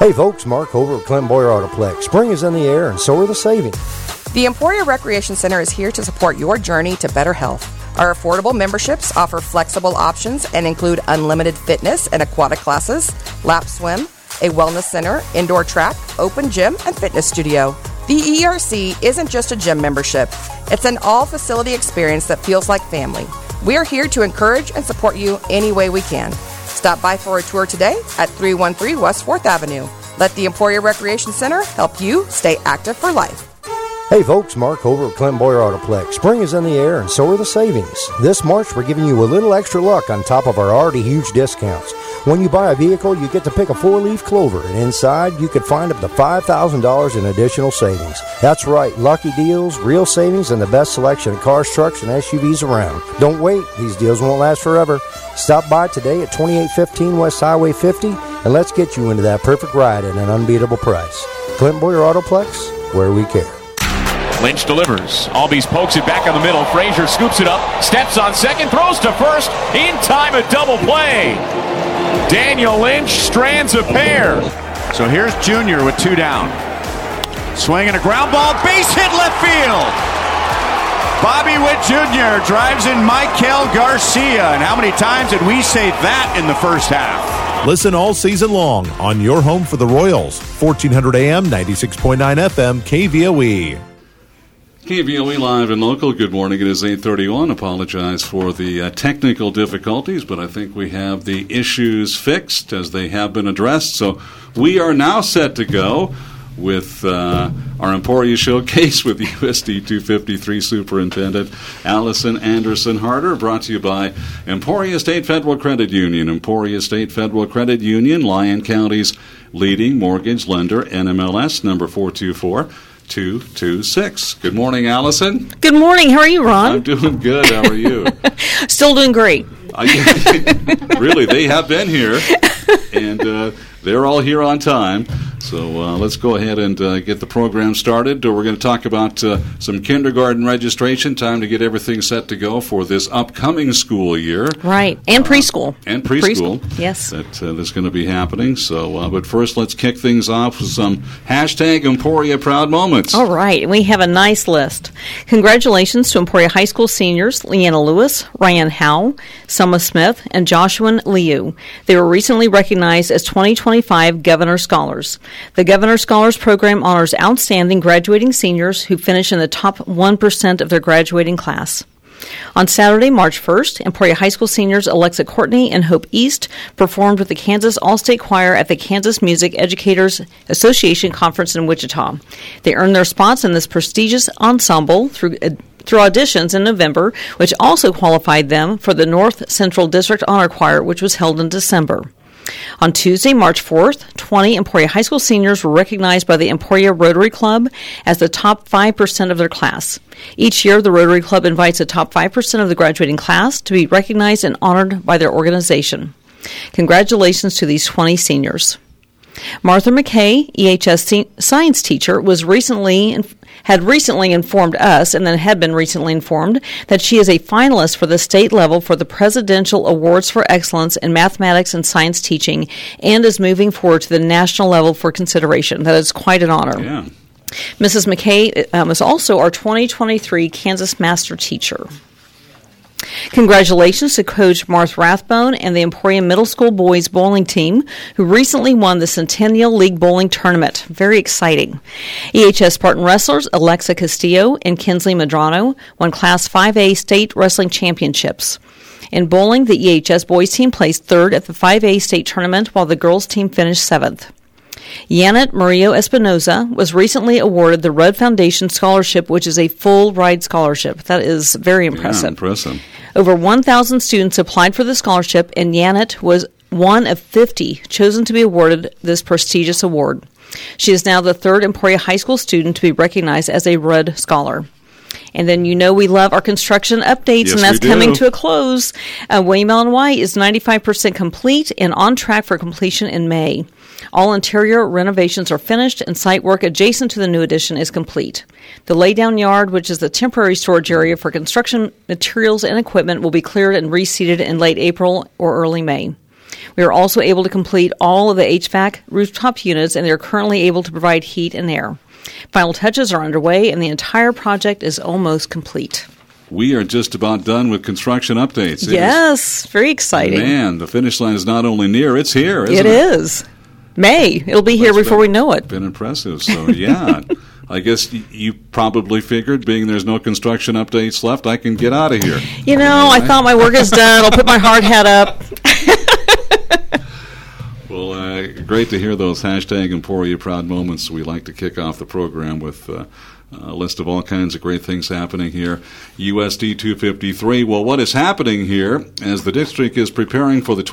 Hey folks, Mark over at Clinton Boyer Autoplex. Spring is in the air and so are the savings. The Emporia Recreation Center is here to support your journey to better health. Our affordable memberships offer flexible options and include unlimited fitness and aquatic classes, lap swim, a wellness center, indoor track, open gym, and fitness studio. The ERC isn't just a gym membership. It's an all-facility experience that feels like family. We are here to encourage and support you any way we can. Stop by for a tour today at 313 West 4th Avenue. Let the Emporia Recreation Center help you stay active for life. Hey folks, Mark over at Clinton Boyer Autoplex. Spring is in the air and so are the savings. This March we're giving you a little extra luck on top of our already huge discounts. When you buy a vehicle, you get to pick a 4-leaf clover, and inside you could find up to $5,000 in additional savings. That's right, lucky deals, real savings, and the best selection of cars, trucks, and SUVs around. Don't wait, these deals won't last forever. Stop by today at 2815 West Highway 50, and let's get you into that perfect ride at an unbeatable price. Clinton Boyer Autoplex, where we care. Lynch delivers. Albies pokes it back on the middle. Frazier scoops it up, steps on second, throws to first. In time, a double play. Daniel Lynch strands a pair. So here's Junior with 2 down. Swinging a ground ball, base hit left field. Bobby Witt Jr. drives in Michael Garcia. And how many times did we say that in the first half? Listen all season long on your home for the Royals. 1400 AM, 96.9 FM, KVOE. KVOE Live and Local. Good morning. It is 8:31. Apologize for the technical difficulties, but I think we have the issues fixed as they have been addressed. So we are now set to go with our Emporia Showcase with USD 253 Superintendent Allison Anderson Harder, brought to you by Emporia State Federal Credit Union. Emporia State Federal Credit Union, Lyon County's leading mortgage lender, NMLS number 424-226. Good morning, Allison. Good morning. How are you, Ron? I'm doing good. How are you? Still doing great. Really, they have been here, and they're all here on time. So let's go ahead and get the program started. We're going to talk about some kindergarten registration, time to get everything set to go for this upcoming school year. Right, and preschool. And preschool. Yes. That's going to be happening. So, but first, let's kick things off with some hashtag Emporia Proud Moments. All right, we have a nice list. Congratulations to Emporia High School seniors Leanna Lewis, Ryan Howe, Selma Smith, and Joshua Liu. They were recently recognized as 2025 Governor Scholars. The Governor Scholars Program honors outstanding graduating seniors who finish in the top 1% of their graduating class. On Saturday, March 1st, Emporia High School seniors Alexa Courtney and Hope East performed with the Kansas All-State Choir at the Kansas Music Educators Association Conference in Wichita. They earned their spots in this prestigious ensemble through auditions in November, which also qualified them for the North Central District Honor Choir, which was held in December. On Tuesday, March 4th, 20 Emporia High School seniors were recognized by the Emporia Rotary Club as the top 5% of their class. Each year, the Rotary Club invites the top 5% of the graduating class to be recognized and honored by their organization. Congratulations to these 20 seniors. Martha McKay, EHS science teacher, had recently informed us, and then had been recently informed, that she is a finalist for the state level for the Presidential Awards for Excellence in Mathematics and Science Teaching, and is moving forward to the national level for consideration. That is quite an honor. Yeah. Mrs. McKay is also our 2023 Kansas Master Teacher. Congratulations to Coach Martha Rathbone and the Emporia Middle School Boys Bowling Team, who recently won the Centennial League Bowling Tournament. Very exciting. EHS Spartan wrestlers Alexa Castillo and Kinsley Medrano won Class 5A State Wrestling Championships. In bowling, the EHS boys team placed third at the 5A State Tournament, while the girls team finished seventh. Yanet Murillo Espinoza was recently awarded the Rudd Foundation Scholarship, which is a full ride scholarship. That is very impressive. Yeah, impressive. Over 1,000 students applied for the scholarship, and Yanet was one of 50 chosen to be awarded this prestigious award. She is now the third Emporia High School student to be recognized as a Rudd Scholar. And then we love our construction updates, yes, and that's coming to a close. William Allen White is 95% complete and on track for completion in May. All interior renovations are finished, and site work adjacent to the new addition is complete. The laydown yard, which is the temporary storage area for construction materials and equipment, will be cleared and reseeded in late April or early May. We are also able to complete all of the HVAC rooftop units, and they are currently able to provide heat and air. Final touches are underway, and the entire project is almost complete. We are just about done with construction updates. Yes, very exciting. Man, the finish line is not only near, it's here, isn't it? It is. May. It'll be here before we know it. Been impressive. So, yeah. I guess you probably figured, being there's no construction updates left, I can get out of here. You know, I thought my work is done. I'll put my hard hat up. Well, great to hear those hashtag Emporia Proud moments. We like to kick off the program with a list of all kinds of great things happening here. USD 253. Well, what is happening here as the district is preparing for the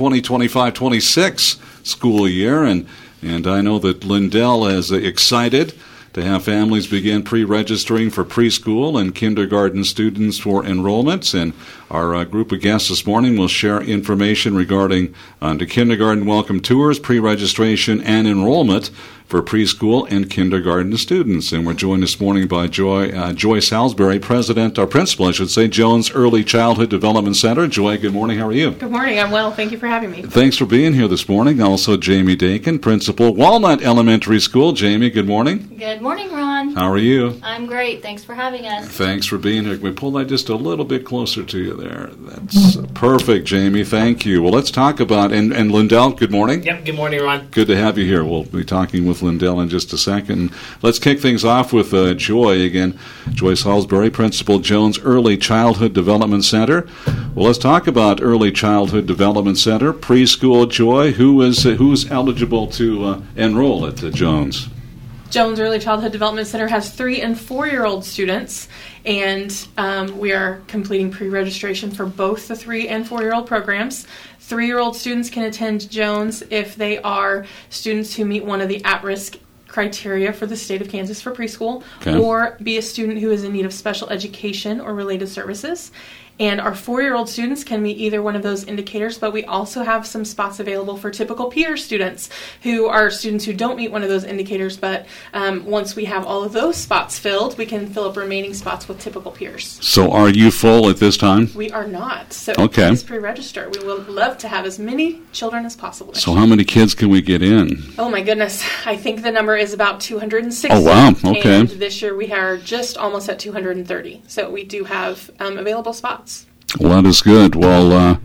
2025-26 school year, and I know that Lindell is excited to have families begin pre-registering for preschool and kindergarten students for enrollments. And our group of guests this morning will share information regarding the kindergarten welcome tours, pre-registration, and enrollment for preschool and kindergarten students. And we're joined this morning by Joy Salisbury, President, or Principal, I should say, Jones Early Childhood Development Center. Joy, good morning. How are you? Good morning. I'm well. Thank you for having me. Thanks for being here this morning. Also, Jamie Dakin, Principal, Walnut Elementary School. Jamie, good morning. Good morning, Ron. How are you? I'm great. Thanks for having us. Thanks for being here. Can we pull that just a little bit closer to you there? That's perfect, Jamie. Thank you. Well, let's talk about, and Lindell, good morning. Yep, good morning, Ron. Good to have you here. We'll be talking with Lindell in just a second. Let's kick things off with Joy again. Joy Salisbury, Principal, Jones Early Childhood Development Center. Well, let's talk about Early Childhood Development Center, preschool. Joy, who's eligible to enroll at Jones? Jones Early Childhood Development Center has 3- and 4-year-old students, and we are completing pre-registration for both the 3- and 4-year-old programs. 3-year-old students can attend Jones if they are students who meet one of the at-risk criteria for the state of Kansas for preschool, or be a student who is in need of special education or related services. And our 4-year-old students can meet either one of those indicators, but we also have some spots available for typical peer students who are students who don't meet one of those indicators, but once we have all of those spots filled, we can fill up remaining spots with typical peers. So are you full at this time? We are not. So please pre-register. We would love to have as many children as possible. So how many kids can we get in? Oh my goodness. I think the number is about 260. Oh wow, okay. And this year we are just almost at 230. So we do have available spots. Well, that is good. Well,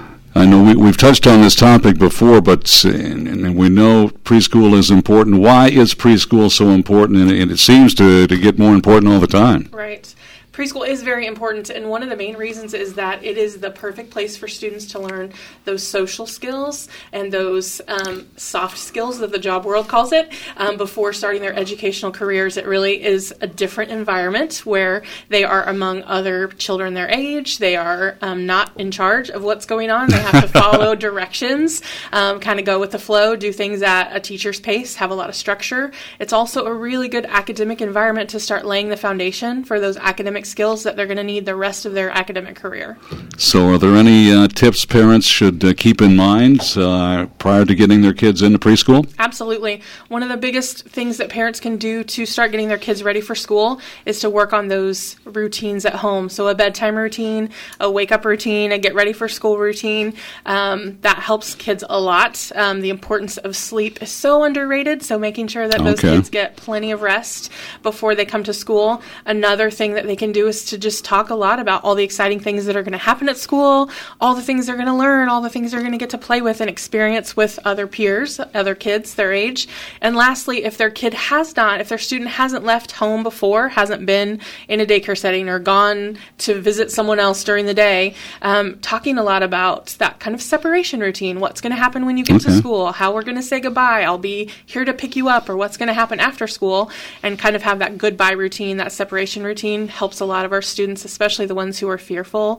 I know we've touched on this topic before, but and we know preschool is important. Why is preschool so important? And it seems to get more important all the time. Right. Preschool is very important, and one of the main reasons is that it is the perfect place for students to learn those social skills and those soft skills that the job world calls it before starting their educational careers. It really is a different environment where they are among other children their age. They are not in charge of what's going on. They have to follow directions, kind of go with the flow, do things at a teacher's pace, have a lot of structure. It's also a really good academic environment to start laying the foundation for those academic skills that they're going to need the rest of their academic career. So are there any tips parents should keep in mind prior to getting their kids into preschool? Absolutely. One of the biggest things that parents can do to start getting their kids ready for school is to work on those routines at home. So a bedtime routine, a wake-up routine, a get ready for school routine. That helps kids a lot. The importance of sleep is so underrated, so making sure that those kids get plenty of rest before they come to school. Another thing that they can do is to just talk a lot about all the exciting things that are going to happen at school, all the things they're going to learn, all the things they're going to get to play with and experience with other peers, other kids their age. And lastly, if their student hasn't left home before, hasn't been in a daycare setting or gone to visit someone else during the day, talking a lot about that kind of separation routine, what's going to happen when you get to school, how we're going to say goodbye, I'll be here to pick you up, or what's going to happen after school, and kind of have that goodbye routine, that separation routine helps a lot of our students, especially the ones who are fearful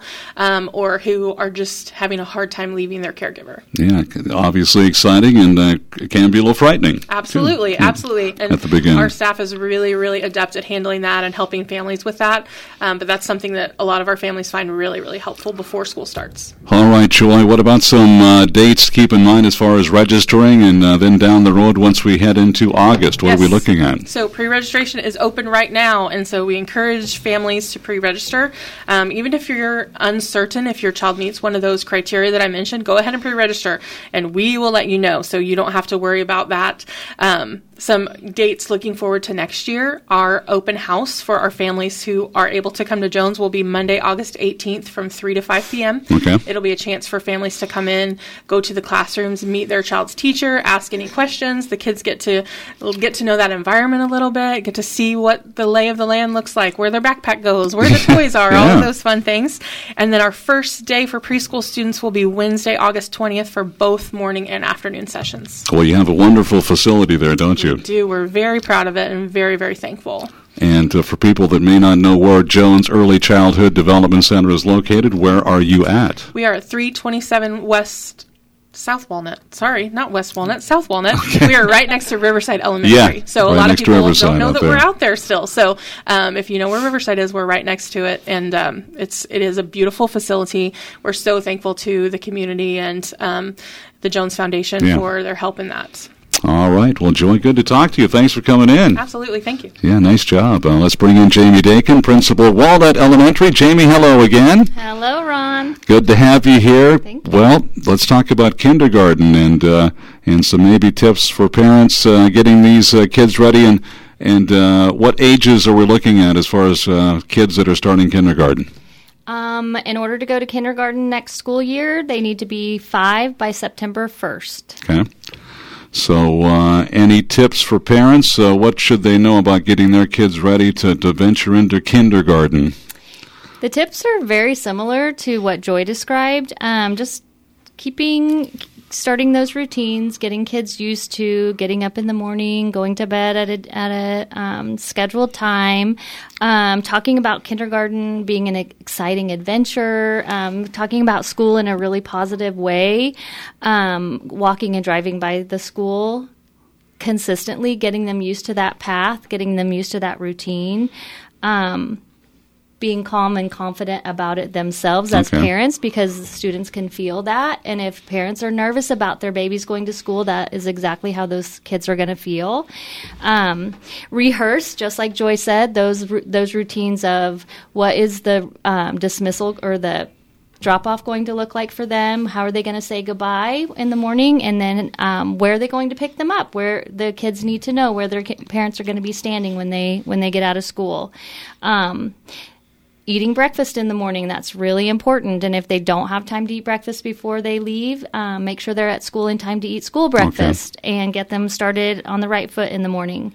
or who are just having a hard time leaving their caregiver. Yeah, obviously exciting, and it can be a little frightening. Absolutely, absolutely. And at the beginning, our staff is really, really adept at handling that and helping families with that. But that's something that a lot of our families find really, really helpful before school starts. All right, Joy, what about some dates to keep in mind as far as registering, and then down the road once we head into August? What are we looking at? So pre-registration is open right now, and so we encourage families families to pre-register. Even if you're uncertain if your child meets one of those criteria that I mentioned, go ahead and pre-register, and we will let you know, so you don't have to worry about that. Some dates looking forward to next year, our open house for our families who are able to come to Jones will be Monday, August 18th from 3 to 5 p.m. Okay. It'll be a chance for families to come in, go to the classrooms, meet their child's teacher, ask any questions. The kids get to know that environment a little bit, get to see what the lay of the land looks like, where their backpack goes, where the toys are, all of those fun things. And then our first day for preschool students will be Wednesday, August 20th for both morning and afternoon sessions. Well, you have a wonderful facility there, don't you? We do. We're very proud of it and very, very thankful. And for people that may not know where Jones Early Childhood Development Center is located, where are you at? We are at 327 South Walnut. Sorry, not West Walnut, South Walnut. Okay. We are right next to Riverside Elementary. Yeah, so right a lot of people don't know that there. we're out there still. So if you know where Riverside is, we're right next to it. And it is a beautiful facility. We're so thankful to the community and the Jones Foundation for their help in that. All right. Well, Joy, good to talk to you. Thanks for coming in. Absolutely. Thank you. Yeah, nice job. Let's bring in Jamie Dakin, Principal, Walnut Elementary. Jamie, hello again. Hello, Ron. Good to have you here. Thank you. Well, let's talk about kindergarten and some maybe tips for parents getting these kids ready. And what ages are we looking at as far as kids that are starting kindergarten? In order to go to kindergarten next school year, they need to be 5 by September 1st. Okay. So any tips for parents? What should they know about getting their kids ready to venture into kindergarten? The tips are very similar to what Joy described. Just starting those routines, getting kids used to getting up in the morning, going to bed at a scheduled time, talking about kindergarten being an exciting adventure, talking about school in a really positive way, walking and driving by the school consistently, getting them used to that path, getting them used to that routine, being calm and confident about it themselves as parents, because the students can feel that. And if parents are nervous about their babies going to school, that is exactly how those kids are going to feel. Rehearse, just like Joy said, those routines of what is the dismissal or the drop-off going to look like for them, how are they going to say goodbye in the morning, and then where are they going to pick them up, where the kids need to know where their parents are going to be standing when they get out of school. Eating breakfast in the morning, that's really important. And if they don't have time to eat breakfast before they leave, make sure they're at school in time to eat school breakfast and get them started on the right foot in the morning.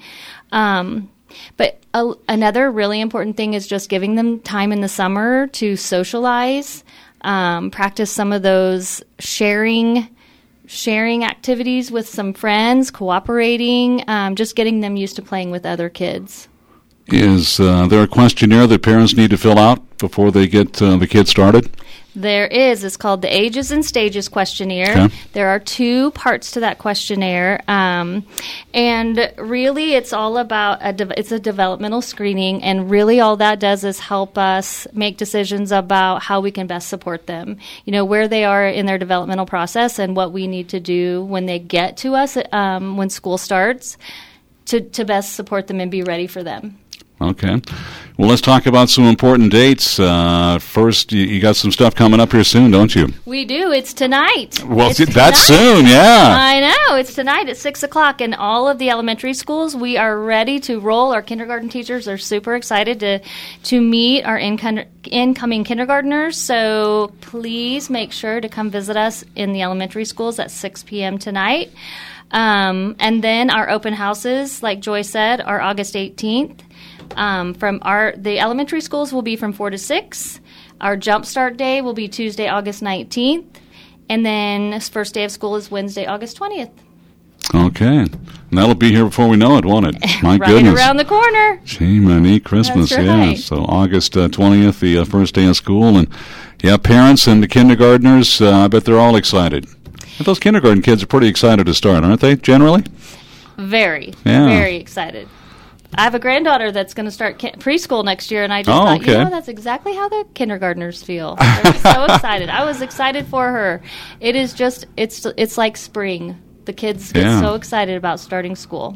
But another really important thing is just giving them time in the summer to socialize, practice some of those sharing activities with some friends, cooperating, just getting them used to playing with other kids. Is there a questionnaire that parents need to fill out before they get the kids started? There is. It's called the Ages and Stages questionnaire. Okay. There are 2 parts to that questionnaire. And really it's all about it's a developmental screening, and really all that does is help us make decisions about how we can best support them. You know, where they are in their developmental process and what we need to do when they get to us when school starts to best support them and be ready for them. Okay. Well, let's talk about some important dates. First, you got some stuff coming up here soon, don't you? We do. It's tonight. Well, that's soon, yeah. I know. It's tonight at 6 o'clock. In all of the elementary schools, we are ready to roll. Our kindergarten teachers are super excited to meet our incoming kindergartners. So please make sure to come visit us in the elementary schools at 6 p.m. tonight. And then our open houses, like Joy said, are August 18th. The elementary schools will be from 4 to 6. Our Jumpstart Day will be Tuesday, August 19th. And then first day of school is Wednesday, August 20th. Okay. And that'll be here before we know it, won't it? My right goodness. Around the corner. Gee, money, Christmas, That's right. Yeah. So August 20th, the first day of school. And, yeah, parents and the kindergartners, I bet they're all excited. But those kindergarten kids are pretty excited to start, aren't they, generally? Very, very excited. I have a granddaughter that's going to start preschool next year, and I just thought, that's exactly how the kindergartners feel. They're so excited. I was excited for her. It is just, it's like spring. The kids get so excited about starting school.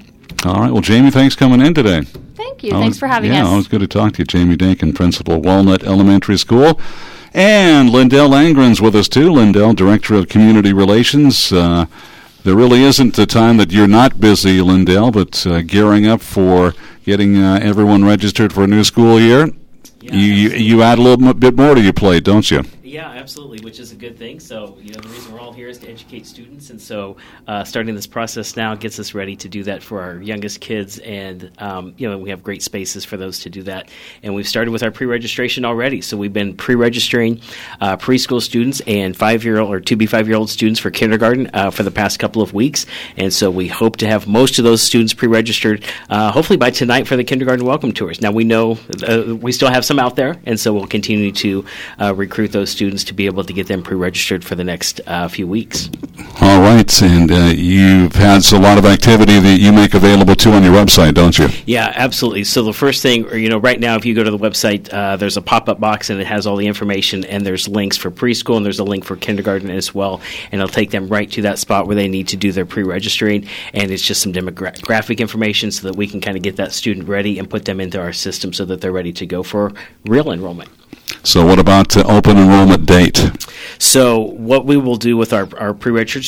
All right. Well, Jamie, thanks for coming in today. Thank you. Thanks for having us. Yeah, always good to talk to you. Jamie Dakin, Principal, Walnut Elementary School. And Lindell Angren's with us, too. Lindell, Director of Community Relations. There really isn't a time that you're not busy, Lindell, but gearing up for getting everyone registered for a new school year. Yeah, you add a little bit more to your plate, don't you? Yeah, absolutely, which is a good thing. So, the reason we're all here is to educate students, and so starting this process now gets us ready to do that for our youngest kids, and we have great spaces for those to do that. And we've started with our pre-registration already. So we've been pre-registering preschool students and 5-year-old or to-be 5-year-old students for kindergarten for the past couple of weeks, and so we hope to have most of those students pre-registered hopefully by tonight for the kindergarten welcome tours. Now we know we still have some out there, and so we'll continue to recruit those students to be able to get them pre-registered for the next few weeks. All right, and you've had a lot of activity that you make available too on your website, don't you? Yeah, absolutely. So the first thing, right now, if you go to the website, there's a pop-up box and it has all the information, and there's links for preschool and there's a link for kindergarten as well, and it'll take them right to that spot where they need to do their pre-registering, and it's just some demographic information so that we can kind of get that student ready and put them into our system so that they're ready to go for real enrollment. So what about the open enrollment date? So what we will do with our pre-registered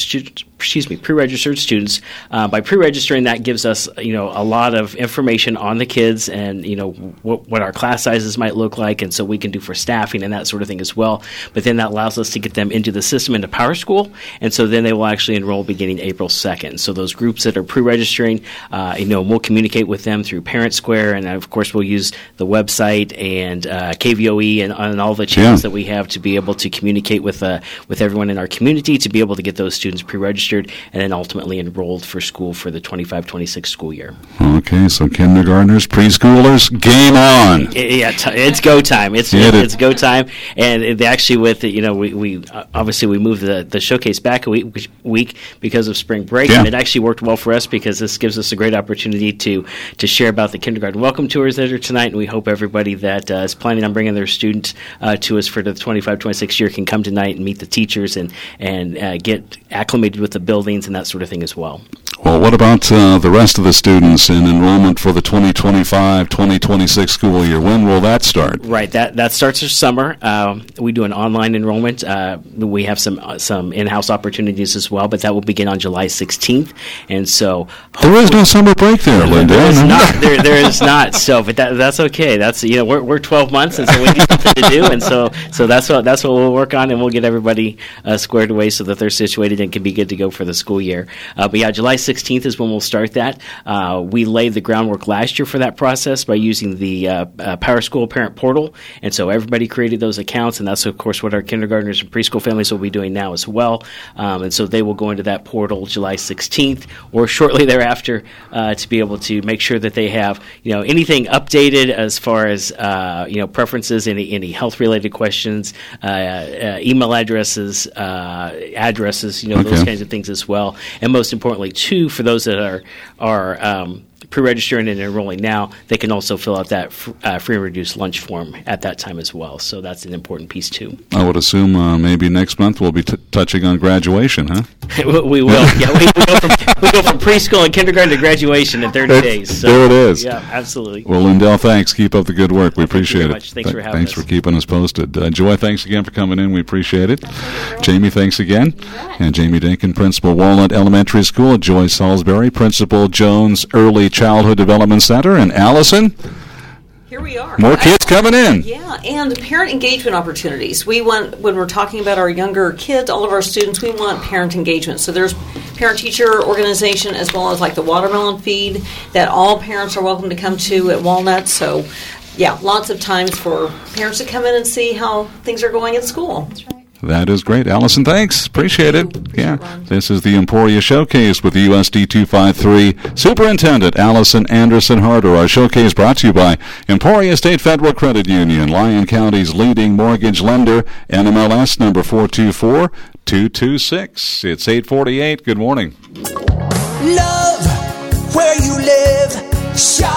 students, by pre-registering, that gives us a lot of information on the kids and what our class sizes might look like, and so we can do for staffing and that sort of thing as well. But then that allows us to get them into the system, into PowerSchool, and so then they will actually enroll beginning April 2nd. So those groups that are pre-registering, we'll communicate with them through Parent Square, and of course we'll use the website and KVOE and all the channels that we have to be able to communicate with everyone in our community to be able to get those students pre-registered and then ultimately enrolled for school for the 25-26 school year. Okay, so kindergartners, preschoolers, game on. It's go time. It's go time, and actually with we obviously moved the showcase back a week because of spring break, and it actually worked well for us because this gives us a great opportunity to share about the kindergarten welcome tours that are tonight, and we hope everybody that is planning on bringing their student to us for the 25-26 year can come tonight and meet the teachers and get acclimated with the buildings and that sort of thing as well. Well, what about the rest of the students in enrollment for the 2025-2026 school year? When will that start? Right, that starts this summer. We do an online enrollment. We have some in-house opportunities as well, but that will begin on July 16th. And so there is no summer break there, Linda. There is not. So, but that's okay. That's we're 12 months, and so we need something to do, and so that's what we'll work on, and we'll get everybody squared away so that they're situated and can be good to go for the school year. But yeah, July 16th is when we'll start that. We laid the groundwork last year for that process by using the PowerSchool Parent Portal, and so everybody created those accounts, and that's of course what our kindergartners and preschool families will be doing now as well. And so they will go into that portal July 16th or shortly thereafter to be able to make sure that they have anything updated as far as preferences, any health related questions, email addresses, those kinds of things as well, and most importantly too, for those that are pre-registering and enrolling now, they can also fill out that free and reduced lunch form at that time as well. So that's an important piece too. I would assume maybe next month we'll be touching on graduation, huh? We will. Yeah, we go from preschool and kindergarten to graduation in 30 days. So, there it is. Yeah, absolutely. Well, Lindell, thanks. Keep up the good work. We appreciate it. Thanks for having us. Thanks for keeping us posted. Joy, thanks again for coming in. We appreciate it. Jamie, thanks again. And Jamie Dakin, Principal, Walnut Elementary School. Joy Salisbury, Principal, Jones Early Childhood Development Center. And Allison, here we are. More kids coming in. Yeah, and parent engagement opportunities. We want, when we're talking about our younger kids, all of our students, we want parent engagement. So there's parent-teacher organization as well as like the watermelon feed that all parents are welcome to come to at Walnut. So, yeah, lots of times for parents to come in and see how things are going at school. That's right. That is great. Allison, thanks. Appreciate it. Yeah. This is the Emporia Showcase with USD 253 Superintendent Allison Anderson Harder. Our showcase brought to you by Emporia State Federal Credit Union, Lyon County's leading mortgage lender, NMLS number 424226. It's 8:48. Good morning. Love where you live. Shop